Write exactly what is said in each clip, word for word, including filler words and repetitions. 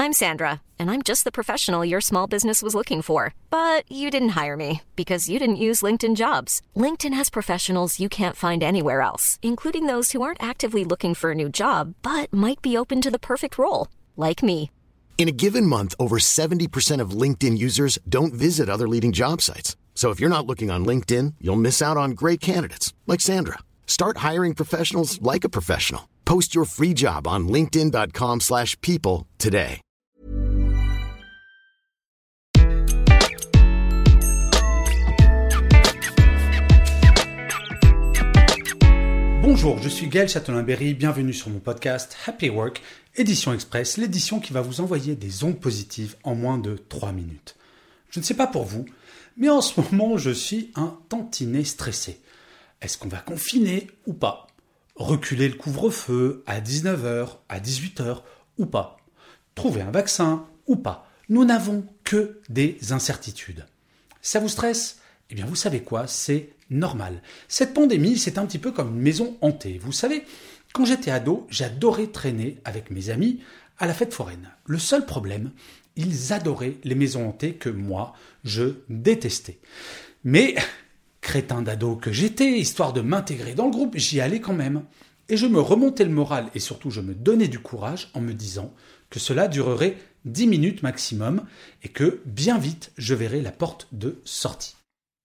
I'm Sandra, and I'm just the professional your small business was looking for. But you didn't hire me because you didn't use LinkedIn Jobs. LinkedIn has professionals you can't find anywhere else, including those who aren't actively looking for a new job, but might be open to the perfect role, like me. In a given month, over seventy percent of LinkedIn users don't visit other leading job sites. So if you're not looking on LinkedIn, you'll miss out on great candidates like Sandra. Start hiring professionals like a professional. Post your free job on linkedin.com slash people today. Bonjour, je suis Gaël Châtelain-Berry, bienvenue sur mon podcast Happy Work, édition express, l'édition qui va vous envoyer des ondes positives en moins de trois minutes. Je ne sais pas pour vous, mais en ce moment je suis un tantinet stressé. Est-ce qu'on va confiner ou pas ? Reculer le couvre-feu à dix-neuf heures, à dix-huit heures ou pas ? Trouver un vaccin ou pas ? Nous n'avons que des incertitudes. Ça vous stresse ? Eh bien vous savez quoi ? C'est normal. Cette pandémie, c'est un petit peu comme une maison hantée. Vous savez, quand j'étais ado, j'adorais traîner avec mes amis à la fête foraine. Le seul problème, ils adoraient les maisons hantées que moi, je détestais. Mais, crétin d'ado que j'étais, histoire de m'intégrer dans le groupe, j'y allais quand même. Et je me remontais le moral et surtout je me donnais du courage en me disant que cela durerait dix minutes maximum et que bien vite je verrais la porte de sortie.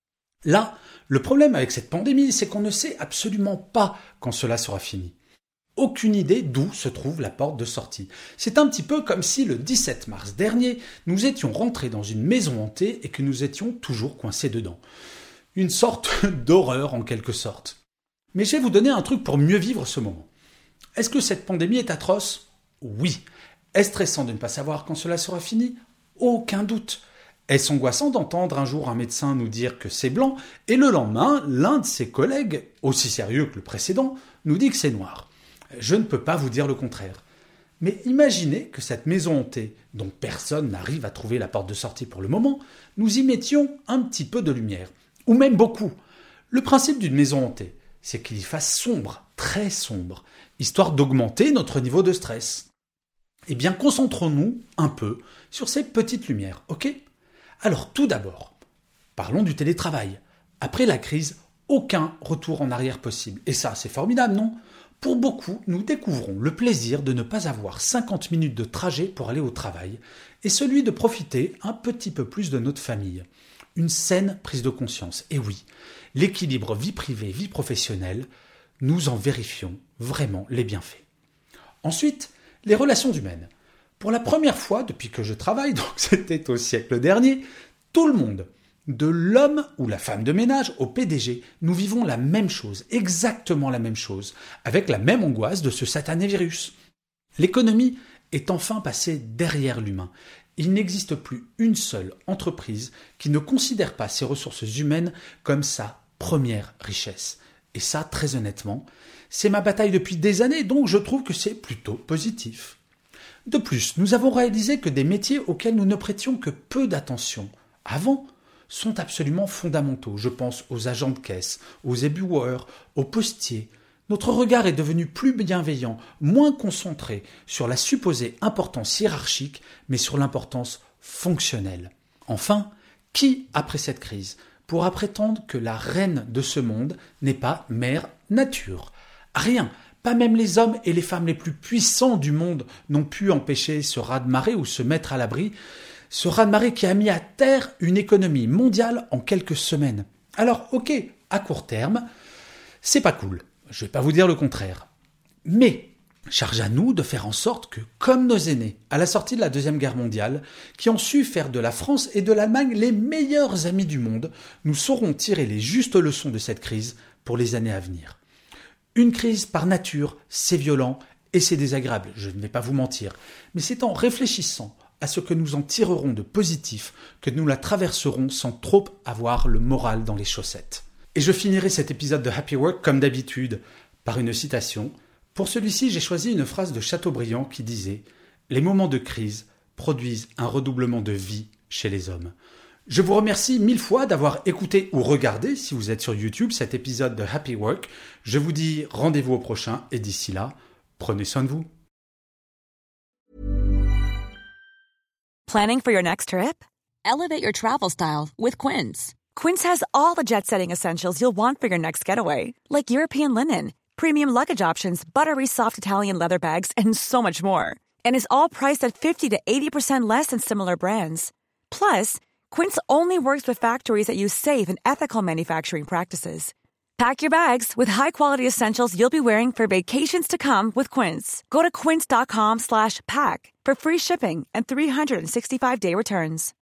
Là, le problème avec cette pandémie, c'est qu'on ne sait absolument pas quand cela sera fini. Aucune idée d'où se trouve la porte de sortie. C'est un petit peu comme si le dix-sept mars dernier, nous étions rentrés dans une maison hantée et que nous étions toujours coincés dedans. Une sorte d'horreur en quelque sorte. Mais je vais vous donner un truc pour mieux vivre ce moment. Est-ce que cette pandémie est atroce ? Oui. Est-ce stressant de ne pas savoir quand cela sera fini ? Aucun doute. Est-ce angoissant d'entendre un jour un médecin nous dire que c'est blanc et le lendemain, l'un de ses collègues, aussi sérieux que le précédent, nous dit que c'est noir ? Je ne peux pas vous dire le contraire. Mais imaginez que cette maison hantée, dont personne n'arrive à trouver la porte de sortie pour le moment, nous y mettions un petit peu de lumière, ou même beaucoup. Le principe d'une maison hantée, c'est qu'il y fasse sombre, très sombre, histoire d'augmenter notre niveau de stress. Eh bien, concentrons-nous un peu sur ces petites lumières, ok ? Alors tout d'abord, parlons du télétravail. Après la crise, aucun retour en arrière possible. Et ça, c'est formidable, non ? Pour beaucoup, nous découvrons le plaisir de ne pas avoir cinquante minutes de trajet pour aller au travail et celui de profiter un petit peu plus de notre famille. Une saine prise de conscience. Et oui, l'équilibre vie privée, vie professionnelle, nous en vérifions vraiment les bienfaits. Ensuite, les relations humaines. Pour la première fois depuis que je travaille, donc c'était au siècle dernier, tout le monde, de l'homme ou la femme de ménage au P D G, nous vivons la même chose, exactement la même chose, avec la même angoisse de ce satané virus. L'économie est enfin passée derrière l'humain. Il n'existe plus une seule entreprise qui ne considère pas ses ressources humaines comme sa première richesse. Et ça, très honnêtement, c'est ma bataille depuis des années, donc je trouve que c'est plutôt positif. De plus, nous avons réalisé que des métiers auxquels nous ne prêtions que peu d'attention avant sont absolument fondamentaux. Je pense aux agents de caisse, aux éboueurs, aux postiers. Notre regard est devenu plus bienveillant, moins concentré sur la supposée importance hiérarchique, mais sur l'importance fonctionnelle. Enfin, qui, après cette crise, pourra prétendre que la reine de ce monde n'est pas mère nature ? Rien. Pas même les hommes et les femmes les plus puissants du monde n'ont pu empêcher ce raz-de-marée ou se mettre à l'abri. Ce raz-de-marée qui a mis à terre une économie mondiale en quelques semaines. Alors, ok, à court terme, c'est pas cool. Je vais pas vous dire le contraire. Mais, charge à nous de faire en sorte que, comme nos aînés, à la sortie de la Deuxième Guerre mondiale, qui ont su faire de la France et de l'Allemagne les meilleurs amis du monde, nous saurons tirer les justes leçons de cette crise pour les années à venir. Une crise par nature, c'est violent et c'est désagréable, je ne vais pas vous mentir. Mais c'est en réfléchissant à ce que nous en tirerons de positif que nous la traverserons sans trop avoir le moral dans les chaussettes. Et je finirai cet épisode de Happy Work comme d'habitude par une citation. Pour celui-ci, j'ai choisi une phrase de Chateaubriand qui disait « Les moments de crise produisent un redoublement de vie chez les hommes ». Je vous remercie mille fois d'avoir écouté ou regardé, si vous êtes sur YouTube, cet épisode de Happy Work. Je vous dis rendez-vous au prochain et d'ici là, prenez soin de vous. Planning for your next trip? Elevate your travel style with Quince. Quince has all the jet-setting essentials you'll want for your next getaway, like European linen, premium luggage options, buttery soft Italian leather bags, and so much more. And is all priced at fifty to eighty percent less than similar brands. Plus, Quince only works with factories that use safe and ethical manufacturing practices. Pack your bags with high-quality essentials you'll be wearing for vacations to come with Quince. Go to quince.com slash pack for free shipping and three sixty-five day returns.